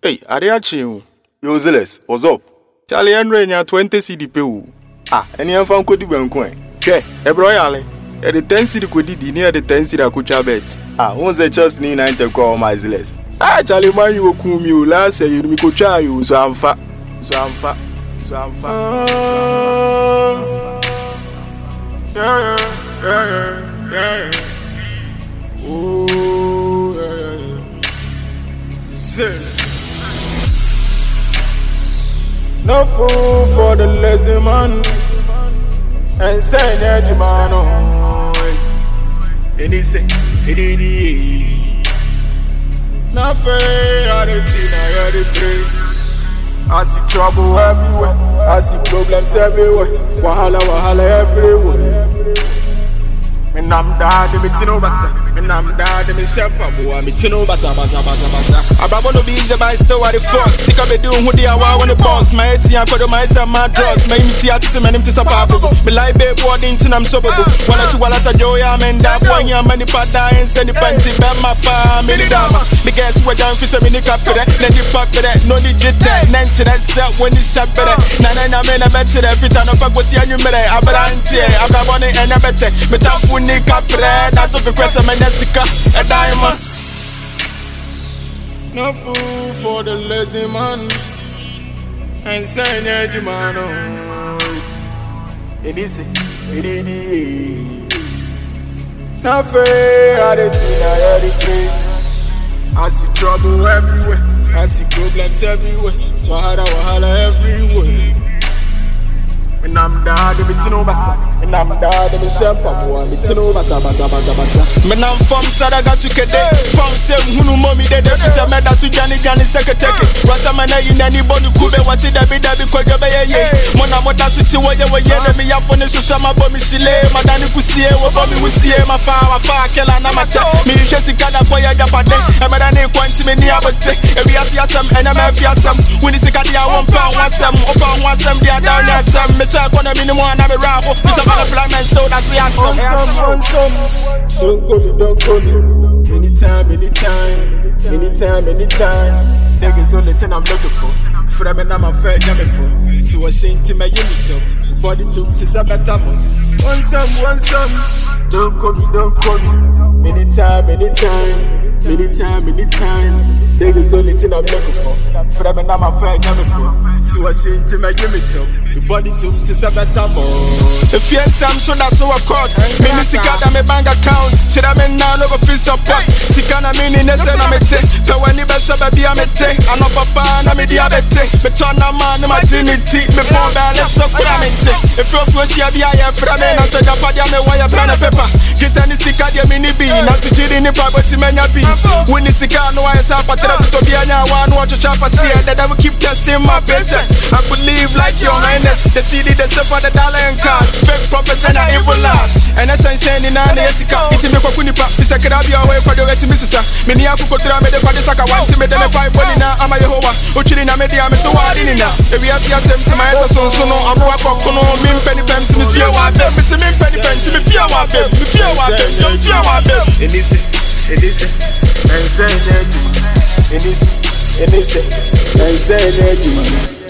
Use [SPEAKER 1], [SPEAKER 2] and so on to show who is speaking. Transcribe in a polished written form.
[SPEAKER 1] Hey, Ariachi.
[SPEAKER 2] Yo, Zealous, what's up?
[SPEAKER 1] Charlie Henry, 20 CD PU.
[SPEAKER 2] Any of them could be coin.
[SPEAKER 1] Okay, Ebroyale. At the 10 CD could be near the 10 CD Akucha bet.
[SPEAKER 2] Once a just need 9 to call my Zealous.
[SPEAKER 1] Charlie, man, you come you last say you could try you, so I'm fat. Yeah. Oh, yeah. No fool for the lazy man, and say that man on. And he say, not fair, I don't see now, I pray. I see trouble everywhere, I see problems everywhere, wahala everywhere. And I'm dead, I'm tino basa. And I'm dead, I'm shepherd, I'm tino basa. I'm about to be easy, but I still want the force. Sick of it doing who they are, when the boss. My AT and call myself my drugs. My MTA to my name to Sapabu. My life babe, what into I'm sober. One or two dollars a joy, I'm in that one year, many pada and send the panty back my pa, many dama. Because we're down for some mini capture, let you pop it, no digit, nancy that set when you shop it. Nana, I bet you every time I was here, you met it. I'm about it and I bet it. That's what the question of Jessica, a diamond. No fool for the lazy man, and say that you man. It is. Not fair, I didn't see I see trouble everywhere, I see problems everywhere, wahala everywhere. And I'm dead, I'm tino basa. And I'm dead, I'm shepherd, I'm tino basa. Man, I'm from Sadaga to Kede. From Sem, Hunu Mommy, the Defis, I met that to Johnny Secretary. Rasta man, in anybody could be was it a bit of a baby. Mona Mota City, where you were yelling me up on the Shama Bommy Sile, Madame Kusie, what Bommy will see, my father, Kela Namata. Me just to Kana Poya Dapade, and Madame Quantum in the Abate. And we have some, and I'm a fiasam. When it's a Kadia, 1 pound, one some, they are down there, some. I'm a raffle. It's a plan still that's the answer. Don't call me. Anytime. Niggas only thing I'm looking for. From and I'm a fair number for. So I sing to my unit up. Body to Sabatamo. One some. Don't call me. Anytime. Niggas only thing I'm looking for. From and I'm a fair number for. So I sing to my unit up. Body to Sabatamo. If you're Sam, so that's so I caught. Minisika, I'm a bank account. Should I mean now over free support? Sikana meaning a senamete. But when you best of a diamete, I'm a papa and I'm a diabetes. But on a man, my dignity before balance of gravity. If you're first year, be I from me, I said, I'm a wire pen and paper. Get any sika, the mini bean, as you did in the property, man, I be. When the sika, no, I saw a so be a one watch a trap for see that I will keep testing my patience. I believe like your highness. The CD, the stuff for the dollar and cars. Fake prophets and evil last. And I say, in an Jessica, it's in the Punipa, it's a Carabia away for the way to Mrs. Minia Kukotra made the Padisaka, one to make the pipe when I'm a Yehovah, Uchina Media, Mr. Wadina. If we have sent to my son, so no, I'm a cocono, min penny pen to Monsieur Wabem, Mr. Min penny pen to me, fear Wabem, fear Wabem, don't fear Wabem. It is, and say that. It is, and say that.